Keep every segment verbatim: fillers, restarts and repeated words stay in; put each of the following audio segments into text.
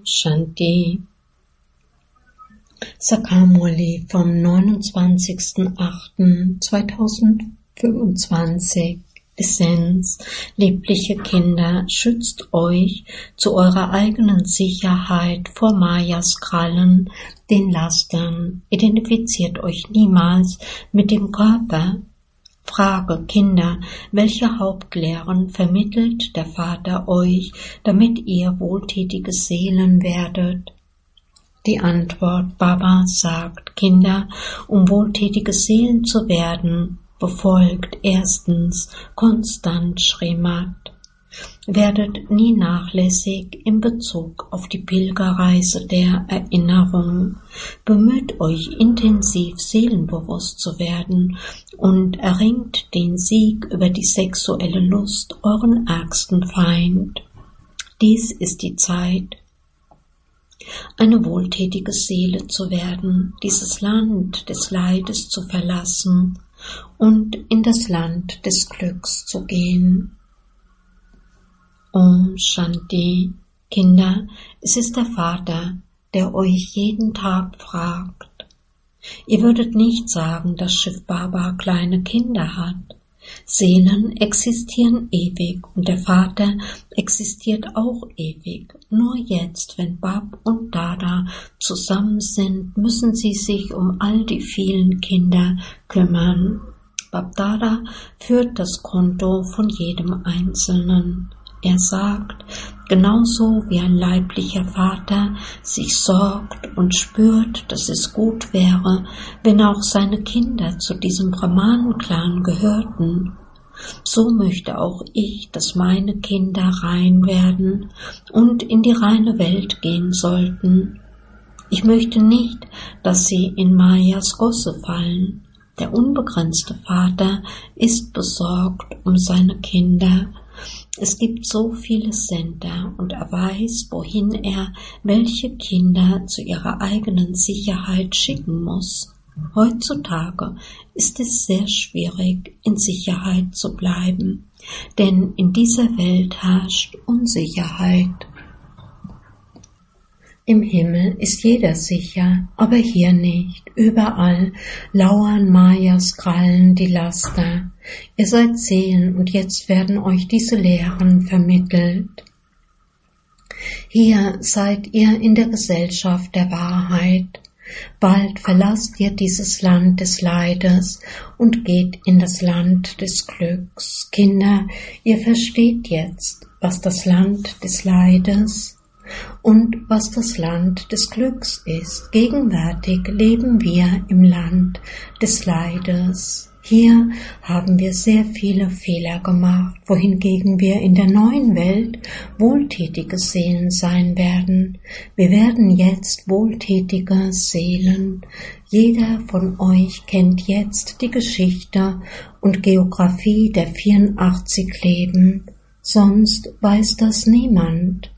Shanti. Sakamurli vom neunundzwanzigsten achten zweitausendfünfundzwanzig. Essenz: Liebliche Kinder, schützt euch zu eurer eigenen Sicherheit vor Mayas Krallen, den Lastern. Identifiziert euch niemals mit dem Körper. Frage: Kinder, welche Hauptlehren vermittelt der Vater euch, damit ihr wohltätige Seelen werdet? Die Antwort: Baba sagt: Kinder, um wohltätige Seelen zu werden, befolgt erstens konstant Srimad. Werdet nie nachlässig in Bezug auf die Pilgerreise der Erinnerung. Bemüht euch intensiv seelenbewusst zu werden und erringt den Sieg über die sexuelle Lust, euren ärgsten Feind. Dies ist die Zeit, eine wohltätige Seele zu werden, dieses Land des Leides zu verlassen und in das Land des Glücks zu gehen. Om Shanti. Kinder, es ist der Vater, der euch jeden Tag fragt. Ihr würdet nicht sagen, dass Shiv Baba kleine Kinder hat. Seelen existieren ewig und der Vater existiert auch ewig. Nur jetzt, wenn Bab und Dada zusammen sind, müssen sie sich um all die vielen Kinder kümmern. Bab Dada führt das Konto von jedem Einzelnen. Er sagt, genauso wie ein leiblicher Vater sich sorgt und spürt, dass es gut wäre, wenn auch seine Kinder zu diesem Brahmanen-Clan gehörten, so möchte auch ich, dass meine Kinder rein werden und in die reine Welt gehen sollten. Ich möchte nicht, dass sie in Mayas Gosse fallen. Der unbegrenzte Vater ist besorgt um seine Kinder. Es gibt so viele Sender und er weiß, wohin er welche Kinder zu ihrer eigenen Sicherheit schicken muss. Heutzutage ist es sehr schwierig, in Sicherheit zu bleiben, denn in dieser Welt herrscht Unsicherheit. Im Himmel ist jeder sicher, aber hier nicht. Überall lauern Mayas Krallen die Laster. Ihr seid Seelen und jetzt werden euch diese Lehren vermittelt. Hier seid ihr in der Gesellschaft der Wahrheit. Bald verlasst ihr dieses Land des Leides und geht in das Land des Glücks. Kinder, ihr versteht jetzt, was das Land des Leides und was das Land des Glücks ist. Gegenwärtig leben wir im Land des Leides. Hier haben wir sehr viele Fehler gemacht, wohingegen wir in der neuen Welt wohltätige Seelen sein werden. Wir werden jetzt wohltätige Seelen. Jeder von euch kennt jetzt die Geschichte und Geografie der vierundachtzig Leben, sonst weiß das niemand.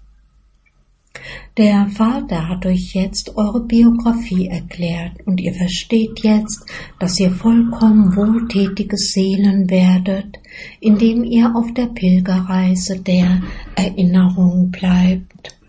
Der Vater hat euch jetzt eure Biografie erklärt und ihr versteht jetzt, dass ihr vollkommen wohltätige Seelen werdet, indem ihr auf der Pilgerreise der Erinnerung bleibt.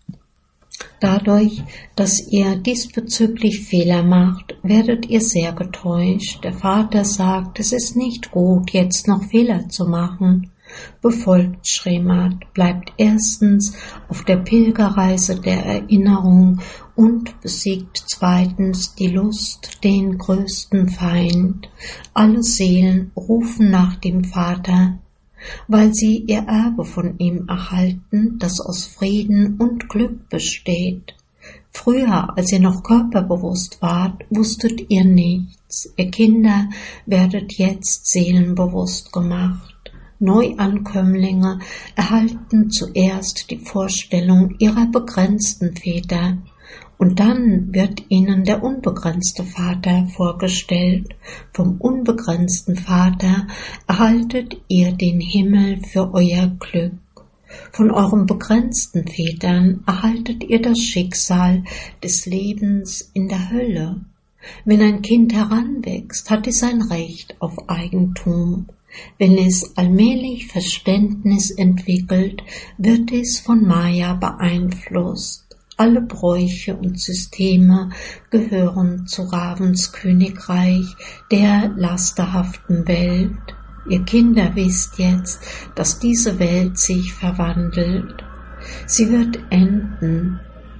Dadurch, dass ihr diesbezüglich Fehler macht, werdet ihr sehr getäuscht. Der Vater sagt, es ist nicht gut, jetzt noch Fehler zu machen. Befolgt Srimad, bleibt erstens auf der Pilgerreise der Erinnerung und besiegt zweitens die Lust, den größten Feind. Alle Seelen rufen nach dem Vater, weil sie ihr Erbe von ihm erhalten, das aus Frieden und Glück besteht. Früher, als ihr noch körperbewusst wart, wusstet ihr nichts. Ihr Kinder werdet jetzt seelenbewusst gemacht. Neuankömmlinge erhalten zuerst die Vorstellung ihrer begrenzten Väter und dann wird ihnen der unbegrenzte Vater vorgestellt. Vom unbegrenzten Vater erhaltet ihr den Himmel für euer Glück. Von euren begrenzten Vätern erhaltet ihr das Schicksal des Lebens in der Hölle. Wenn ein Kind heranwächst, hat es ein Recht auf Eigentum. Wenn es allmählich Verständnis entwickelt, wird es von Maya beeinflusst. Alle Bräuche und Systeme gehören zu Ravens Königreich, der lasterhaften Welt. Ihr Kinder wisst jetzt, dass diese Welt sich verwandelt. Sie wird enden.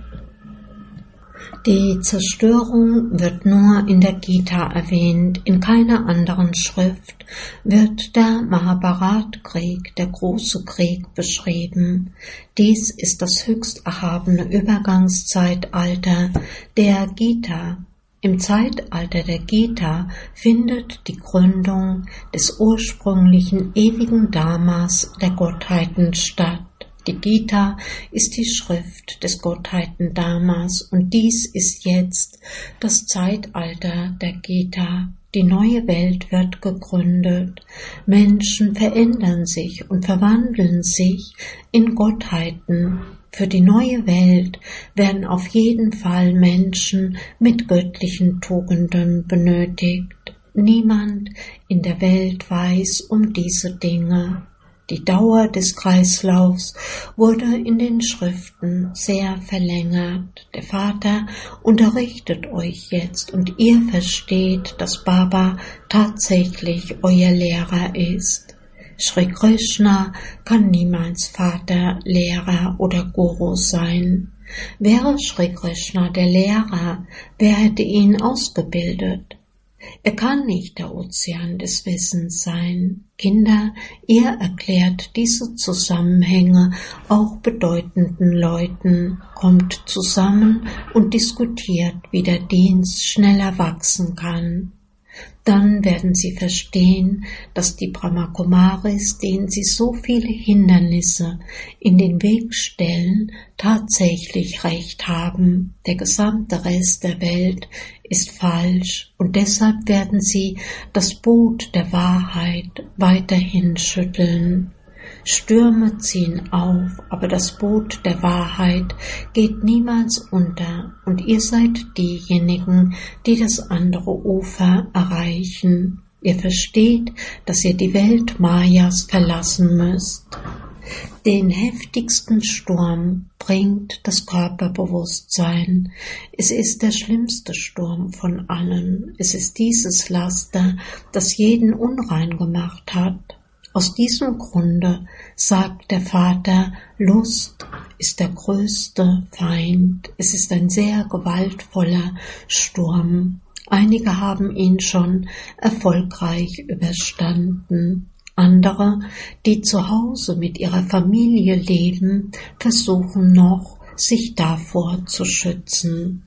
Die Zerstörung wird nur in der Gita erwähnt, in keiner anderen Schrift wird der Mahabharat-Krieg, der große Krieg, beschrieben. Dies ist das höchst erhabene Übergangszeitalter der Gita. Im Zeitalter der Gita findet die Gründung des ursprünglichen ewigen Dharmas der Gottheiten statt. Die Gita ist die Schrift des Gottheiten-Dharmas und dies ist jetzt das Zeitalter der Gita. Die neue Welt wird gegründet. Menschen verändern sich und verwandeln sich in Gottheiten. Für die neue Welt werden auf jeden Fall Menschen mit göttlichen Tugenden benötigt. Niemand in der Welt weiß um diese Dinge. Die Dauer des Kreislaufs wurde in den Schriften sehr verlängert. Der Vater unterrichtet euch jetzt und ihr versteht, dass Baba tatsächlich euer Lehrer ist. Shri Krishna kann niemals Vater, Lehrer oder Guru sein. Wäre Shri Krishna der Lehrer, wer hätte ihn ausgebildet? Er kann nicht der Ozean des Wissens sein. Kinder, ihr erklärt diese Zusammenhänge auch bedeutenden Leuten, kommt zusammen und diskutiert, wie der Dienst schneller wachsen kann. Dann werden sie verstehen, dass die Brahmakumaris, denen sie so viele Hindernisse in den Weg stellen, tatsächlich recht haben. Der gesamte Rest der Welt ist falsch und deshalb werden sie das Boot der Wahrheit weiterhin schütteln. Stürme ziehen auf, aber das Boot der Wahrheit geht niemals unter und ihr seid diejenigen, die das andere Ufer erreichen. Ihr versteht, dass ihr die Welt Mayas verlassen müsst. Den heftigsten Sturm bringt das Körperbewusstsein. Es ist der schlimmste Sturm von allen. Es ist dieses Laster, das jeden unrein gemacht hat. Aus diesem Grunde sagt der Vater, Lust ist der größte Feind. Es ist ein sehr gewaltvoller Sturm. Einige haben ihn schon erfolgreich überstanden. Andere, die zu Hause mit ihrer Familie leben, versuchen noch, sich davor zu schützen.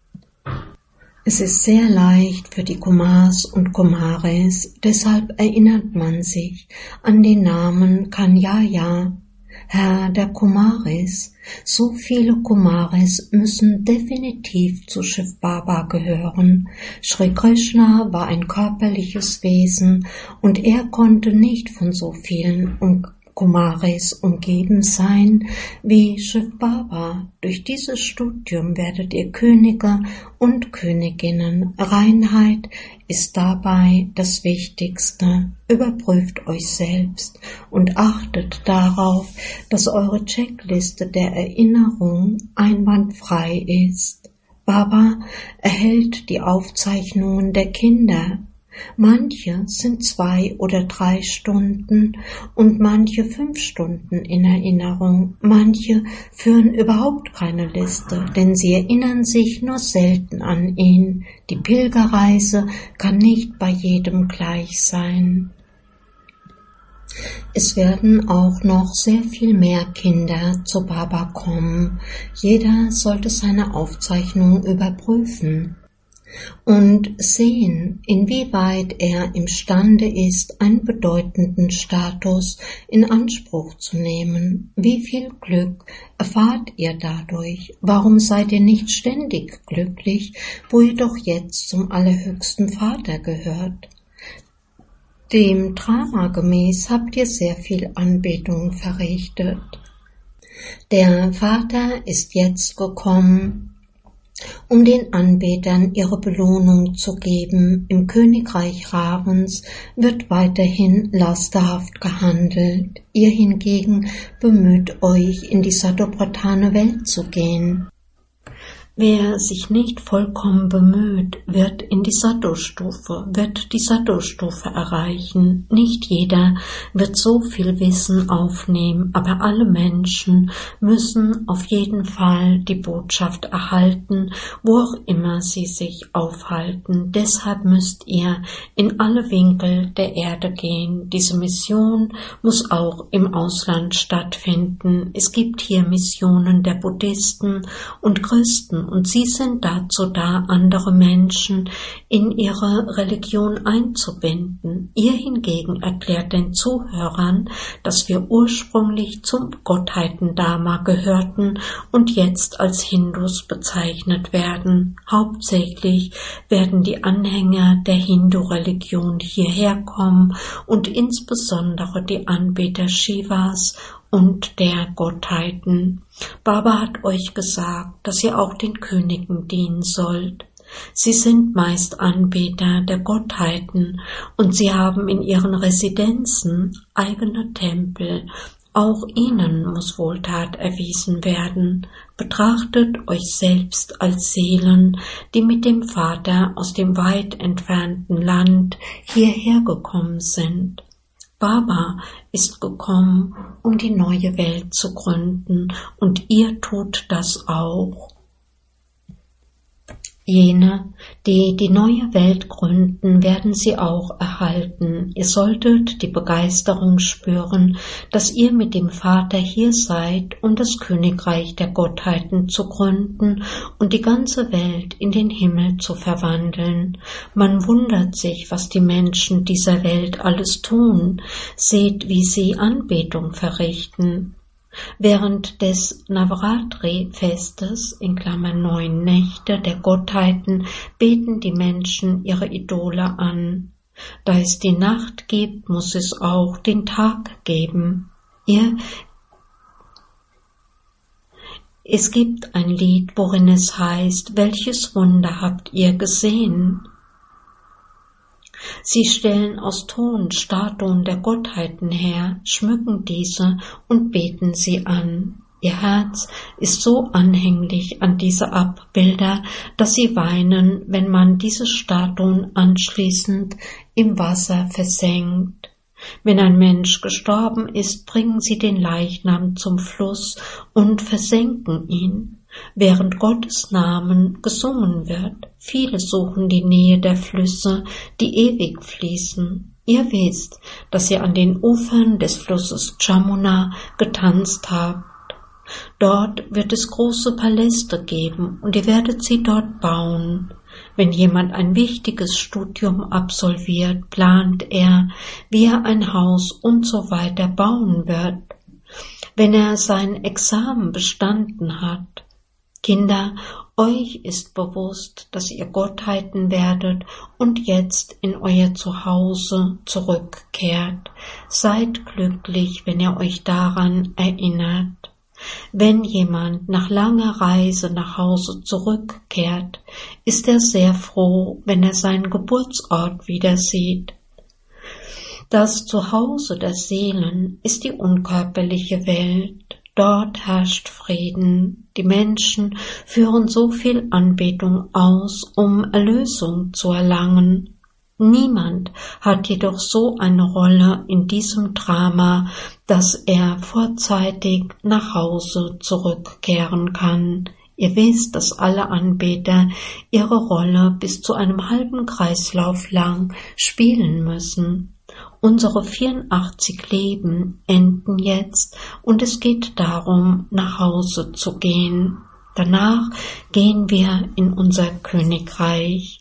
Es ist sehr leicht für die Kumars und Kumaris, deshalb erinnert man sich an den Namen Kanyaya, Herr der Kumaris. So viele Kumaris müssen definitiv zu Shiv Baba gehören. Shri Krishna war ein körperliches Wesen und er konnte nicht von so vielen um Kumaris umgeben sein wie Shiv Baba. Durch dieses Studium werdet ihr Könige und Königinnen. Reinheit ist dabei das Wichtigste. Überprüft euch selbst und achtet darauf, dass eure Checkliste der Erinnerung einwandfrei ist. Baba erhält die Aufzeichnungen der Kinder. Manche sind zwei oder drei Stunden und manche fünf Stunden in Erinnerung. Manche führen überhaupt keine Liste, denn sie erinnern sich nur selten an ihn. Die Pilgerreise kann nicht bei jedem gleich sein. Es werden auch noch sehr viel mehr Kinder zu Baba kommen. Jeder sollte seine Aufzeichnung überprüfen und sehen, inwieweit er imstande ist, einen bedeutenden Status in Anspruch zu nehmen. Wie viel Glück erfahrt ihr dadurch? Warum seid ihr nicht ständig glücklich, wo ihr doch jetzt zum allerhöchsten Vater gehört? Dem Drama gemäß habt ihr sehr viel Anbetung verrichtet. Der Vater ist jetzt gekommen, um den Anbetern ihre Belohnung zu geben. Im Königreich Ravens wird weiterhin lasterhaft gehandelt. Ihr hingegen bemüht euch, in die Satopradhana Welt zu gehen. Wer sich nicht vollkommen bemüht, wird in die Sattva-Stufe, wird die Sattva-Stufe erreichen. Nicht jeder wird so viel Wissen aufnehmen, aber alle Menschen müssen auf jeden Fall die Botschaft erhalten, wo auch immer sie sich aufhalten. Deshalb müsst ihr in alle Winkel der Erde gehen. Diese Mission muss auch im Ausland stattfinden. Es gibt hier Missionen der Buddhisten und Christen, und sie sind dazu da, andere Menschen in ihre Religion einzubinden. Ihr hingegen erklärt den Zuhörern, dass wir ursprünglich zum Gottheiten-Dharma gehörten und jetzt als Hindus bezeichnet werden. Hauptsächlich werden die Anhänger der Hindu-Religion hierher kommen und insbesondere die Anbeter Shivas und der Gottheiten. Baba hat euch gesagt, dass ihr auch den Königen dienen sollt. Sie sind meist Anbeter der Gottheiten und sie haben in ihren Residenzen eigene Tempel. Auch ihnen muss Wohltat erwiesen werden. Betrachtet euch selbst als Seelen, die mit dem Vater aus dem weit entfernten Land hierher gekommen sind. Baba ist gekommen, um die neue Welt zu gründen, und ihr tut das auch. Jene, die die neue Welt gründen, werden sie auch erhalten. Ihr solltet die Begeisterung spüren, dass ihr mit dem Vater hier seid, um das Königreich der Gottheiten zu gründen und die ganze Welt in den Himmel zu verwandeln. Man wundert sich, was die Menschen dieser Welt alles tun. Seht, wie sie Anbetung verrichten. Während des Navaratri-Festes, in Klammern neun Nächte der Gottheiten, beten die Menschen ihre Idole an. Da es die Nacht gibt, muss es auch den Tag geben. Ihr Es gibt ein Lied, worin es heißt, welches Wunder habt ihr gesehen? Sie stellen aus Ton Statuen der Gottheiten her, schmücken diese und beten sie an. Ihr Herz ist so anhänglich an diese Abbilder, dass sie weinen, wenn man diese Statuen anschließend im Wasser versenkt. Wenn ein Mensch gestorben ist, bringen sie den Leichnam zum Fluss und versenken ihn, während Gottes Namen gesungen wird. Viele suchen die Nähe der Flüsse, die ewig fließen. Ihr wisst, dass ihr an den Ufern des Flusses Jamuna getanzt habt. Dort wird es große Paläste geben und ihr werdet sie dort bauen. Wenn jemand ein wichtiges Studium absolviert, plant er, wie er ein Haus und so weiter bauen wird, wenn er sein Examen bestanden hat. Kinder, euch ist bewusst, dass ihr Gottheiten werdet und jetzt in euer Zuhause zurückkehrt. Seid glücklich, wenn ihr euch daran erinnert. Wenn jemand nach langer Reise nach Hause zurückkehrt, ist er sehr froh, wenn er seinen Geburtsort wieder sieht. Das Zuhause der Seelen ist die unkörperliche Welt. Dort herrscht Frieden. Die Menschen führen so viel Anbetung aus, um Erlösung zu erlangen. Niemand hat jedoch so eine Rolle in diesem Drama, dass er vorzeitig nach Hause zurückkehren kann. Ihr wisst, dass alle Anbeter ihre Rolle bis zu einem halben Kreislauf lang spielen müssen. Unsere vierundachtzig Leben enden jetzt und es geht darum, nach Hause zu gehen. Danach gehen wir in unser Königreich.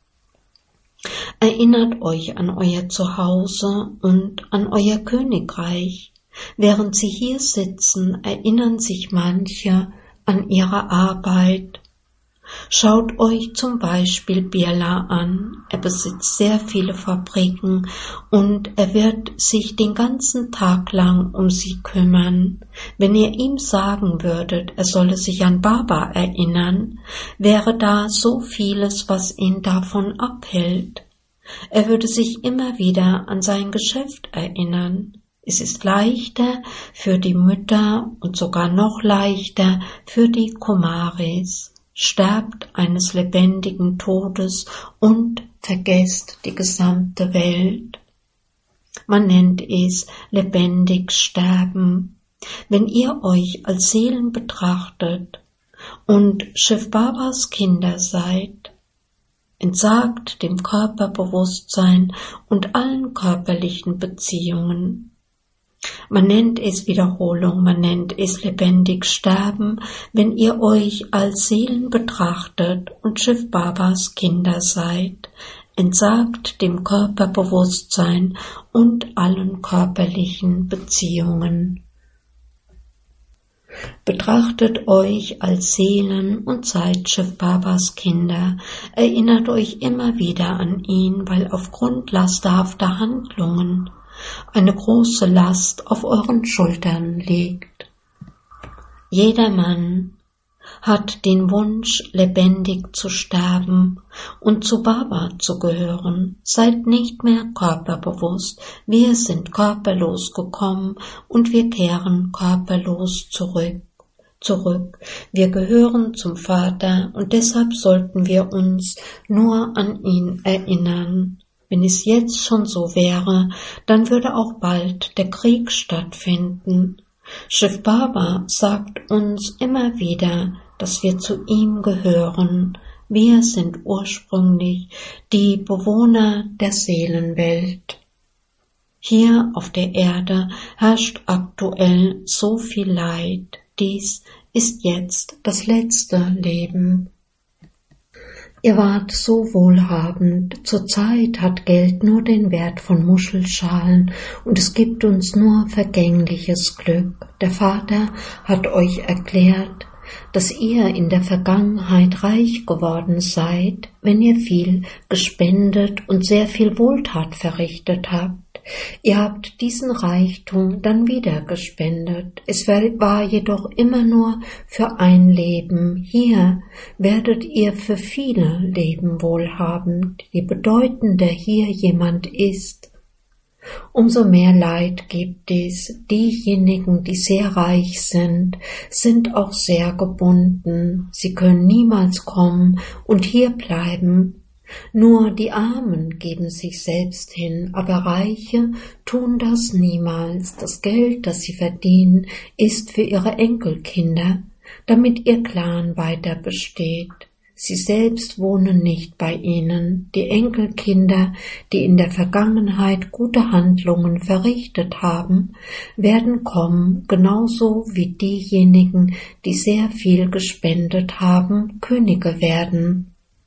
Erinnert euch an euer Zuhause und an euer Königreich. Während sie hier sitzen, erinnern sich manche an ihre Arbeit. Schaut euch zum Beispiel Birla an. Er besitzt sehr viele Fabriken und er wird sich den ganzen Tag lang um sie kümmern. Wenn ihr ihm sagen würdet, er solle sich an Baba erinnern, wäre da so vieles, was ihn davon abhält. Er würde sich immer wieder an sein Geschäft erinnern. Es ist leichter für die Mütter und sogar noch leichter für die Kumaris. sterbt eines lebendigen Todes und vergesst die gesamte Welt. Man nennt es lebendig sterben. Wenn ihr euch als Seelen betrachtet und Shiv Babas Kinder seid, entsagt dem Körperbewusstsein und allen körperlichen Beziehungen. Man nennt es Wiederholung, man nennt es lebendig sterben, wenn ihr euch als Seelen betrachtet und Shiv Babas Kinder seid, entsagt dem Körperbewusstsein und allen körperlichen Beziehungen. Betrachtet euch als Seelen und seid Shiv Babas Kinder, erinnert euch immer wieder an ihn, weil aufgrund lasterhafter Handlungen eine große Last auf euren Schultern liegt. Jedermann hat den Wunsch, lebendig zu sterben und zu Baba zu gehören. Seid nicht mehr körperbewusst. Wir sind körperlos gekommen und wir kehren körperlos zurück. Zurück. Wir gehören zum Vater und deshalb sollten wir uns nur an ihn erinnern. Wenn es jetzt schon so wäre, dann würde auch bald der Krieg stattfinden. Shiv Baba sagt uns immer wieder, dass wir zu ihm gehören. Wir sind ursprünglich die Bewohner der Seelenwelt. Hier auf der Erde herrscht aktuell so viel Leid. Dies ist jetzt das letzte Leben. Ihr wart so wohlhabend, zurzeit hat Geld nur den Wert von Muschelschalen und es gibt uns nur vergängliches Glück. Der Vater hat euch erklärt, dass ihr in der Vergangenheit reich geworden seid, wenn ihr viel gespendet und sehr viel Wohltat verrichtet habt. Ihr habt diesen Reichtum dann wieder gespendet. Es war jedoch immer nur für ein Leben. Hier werdet ihr für viele Leben wohlhabend. Je bedeutender hier jemand ist, umso mehr Leid gibt es. Diejenigen, die sehr reich sind, sind auch sehr gebunden. Sie können niemals kommen und hier bleiben. Nur die Armen geben sich selbst hin, aber Reiche tun das niemals. Das Geld, das sie verdienen, ist für ihre Enkelkinder, damit ihr Clan weiter besteht. Sie selbst wohnen nicht bei ihnen. Die Enkelkinder, die in der Vergangenheit gute Handlungen verrichtet haben, werden kommen, genauso wie diejenigen, die sehr viel gespendet haben, Könige werden.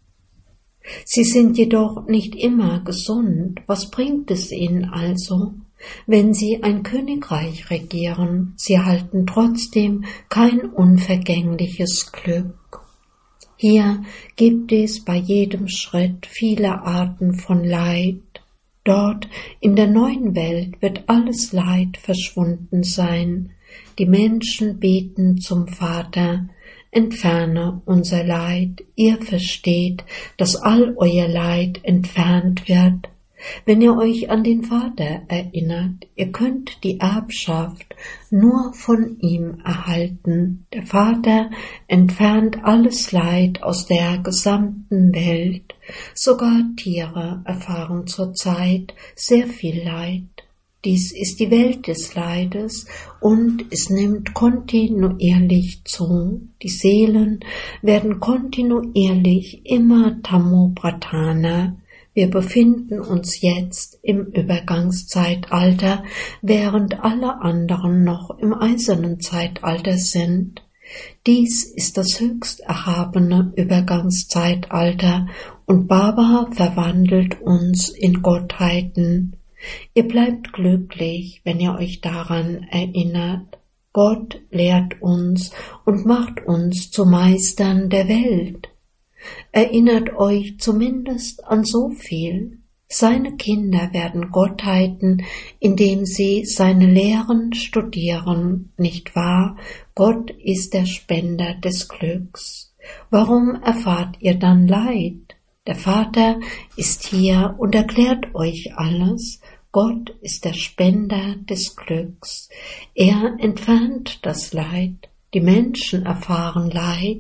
Sie sind jedoch nicht immer gesund. Was bringt es ihnen also, wenn sie ein Königreich regieren? Sie erhalten trotzdem kein unvergängliches Glück. Hier gibt es bei jedem Schritt viele Arten von Leid. Dort in der neuen Welt wird alles Leid verschwunden sein. Die Menschen beten zum Vater: Entferne unser Leid. Ihr versteht, dass all euer Leid entfernt wird, wenn ihr euch an den Vater erinnert. Ihr könnt die Erbschaft nur von ihm erhalten. Der Vater entfernt alles Leid aus der gesamten Welt. Sogar Tiere erfahren zurzeit sehr viel Leid. Dies ist die Welt des Leides und es nimmt kontinuierlich zu. Die Seelen werden kontinuierlich immer Tamopradhana. Wir befinden uns jetzt im Übergangszeitalter, während alle anderen noch im eisernen Zeitalter sind. Dies ist das höchst erhabene Übergangszeitalter und Baba verwandelt uns in Gottheiten. Ihr bleibt glücklich, wenn ihr euch daran erinnert. Gott lehrt uns und macht uns zu Meistern der Welt. Erinnert euch zumindest an so viel. Seine Kinder werden Gottheiten, indem sie seine Lehren studieren, nicht wahr? Gott ist der Spender des Glücks. Warum erfahrt ihr dann Leid? Der Vater ist hier und erklärt euch alles. Gott ist der Spender des Glücks. Er entfernt das Leid. Die Menschen erfahren Leid.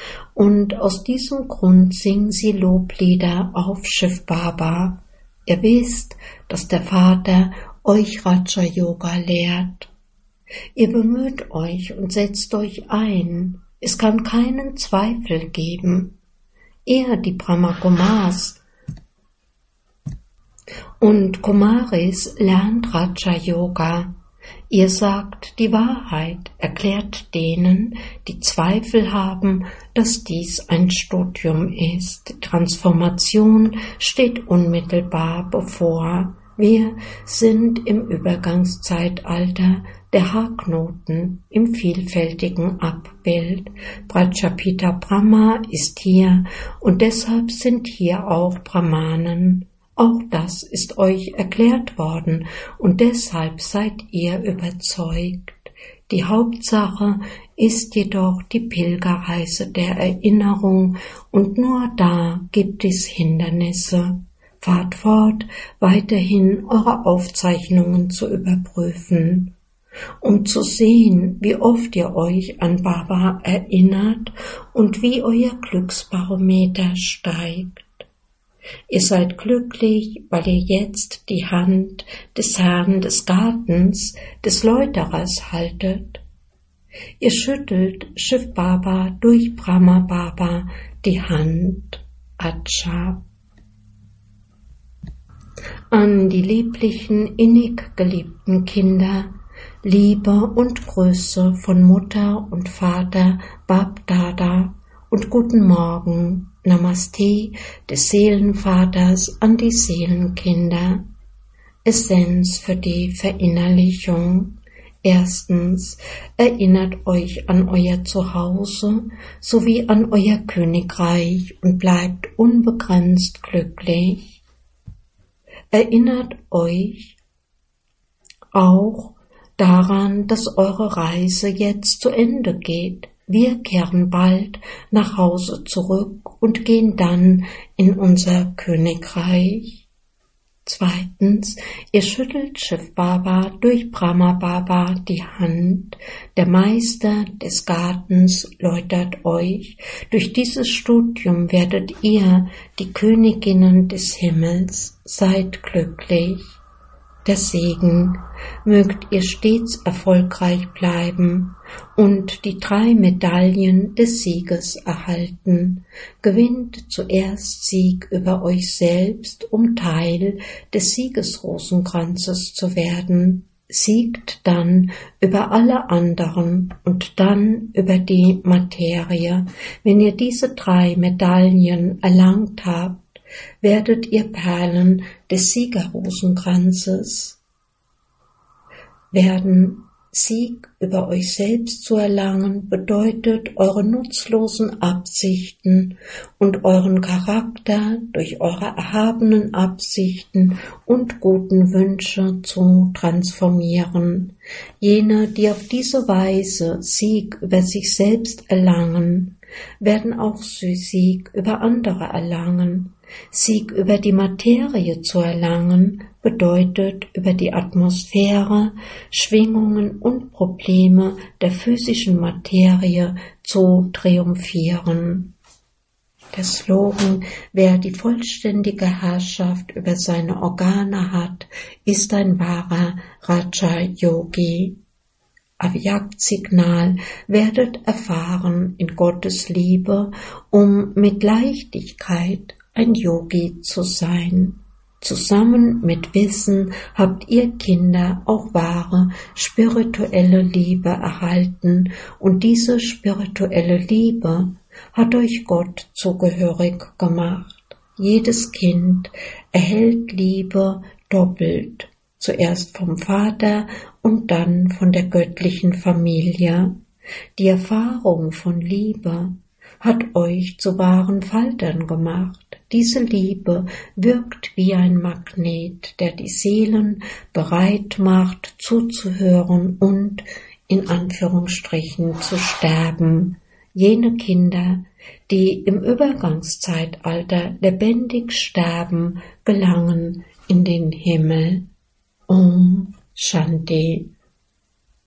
Und aus diesem Grund singen sie Loblieder auf Shiv Baba. Ihr wisst, dass der Vater euch Raja Yoga lehrt. Ihr bemüht euch und setzt euch ein. Es kann keinen Zweifel geben. Ihr, die Brahma Kumars und Kumaris, lernt Raja Yoga. Ihr sagt die Wahrheit, erklärt denen, die Zweifel haben, dass dies ein Studium ist. Die Transformation steht unmittelbar bevor. Wir sind im Übergangszeitalter der Haarknoten im vielfältigen Abbild. Prajapita Brahma ist hier und deshalb sind hier auch Brahmanen. Auch das ist euch erklärt worden und deshalb seid ihr überzeugt. Die Hauptsache ist jedoch die Pilgerreise der Erinnerung und nur da gibt es Hindernisse. Fahrt fort, weiterhin eure Aufzeichnungen zu überprüfen, um zu sehen, wie oft ihr euch an Baba erinnert und wie euer Glücksbarometer steigt. Ihr seid glücklich, weil ihr jetzt die Hand des Herrn des Gartens, des Läuterers haltet. Ihr schüttelt Shiv Baba durch Brahma Baba die Hand. Acha. An die lieblichen, innig geliebten Kinder, Liebe und Grüße von Mutter und Vater Bab Dada und guten Morgen, Namaste des Seelenvaters an die Seelenkinder. Essenz für die Verinnerlichung. Erstens, erinnert euch an euer Zuhause sowie an euer Königreich und bleibt unbegrenzt glücklich. Erinnert euch auch daran, dass eure Reise jetzt zu Ende geht. Wir kehren bald nach Hause zurück und gehen dann in unser Königreich. Zweitens, ihr schüttelt Shiv Baba durch Brahma Baba die Hand. Der Meister des Gartens läutert euch. Durch dieses Studium werdet ihr die Königinnen des Himmels. Seid glücklich. Der Segen, mögt ihr stets erfolgreich bleiben und die drei Medaillen des Sieges erhalten. Gewinnt zuerst Sieg über euch selbst, um Teil des Siegesrosenkranzes zu werden. Siegt dann über alle anderen und dann über die Materie. Wenn ihr diese drei Medaillen erlangt habt, werdet ihr Perlen des Siegerrosenkranzes werden. Sieg über euch selbst zu erlangen bedeutet, eure nutzlosen Absichten und euren Charakter durch eure erhabenen Absichten und guten Wünsche zu transformieren. Jene, die auf diese Weise Sieg über sich selbst erlangen, werden auch Sieg über andere erlangen. Sieg über die Materie zu erlangen bedeutet, über die Atmosphäre, Schwingungen und Probleme der physischen Materie zu triumphieren. Der Slogan, wer die vollständige Herrschaft über seine Organe hat, ist ein wahrer Raja Yogi. Avyakt-Signal, werdet erfahren in Gottes Liebe, um mit Leichtigkeit ein Yogi zu sein. Zusammen mit Wissen habt ihr Kinder auch wahre spirituelle Liebe erhalten und diese spirituelle Liebe hat euch Gott zugehörig gemacht. Jedes Kind erhält Liebe doppelt, zuerst vom Vater und dann von der göttlichen Familie. Die Erfahrung von Liebe hat euch zu wahren Faltern gemacht. Diese Liebe wirkt wie ein Magnet, der die Seelen bereit macht, zuzuhören und in Anführungsstrichen zu sterben. Jene Kinder, die im Übergangszeitalter lebendig sterben, gelangen in den Himmel. Om Shanti.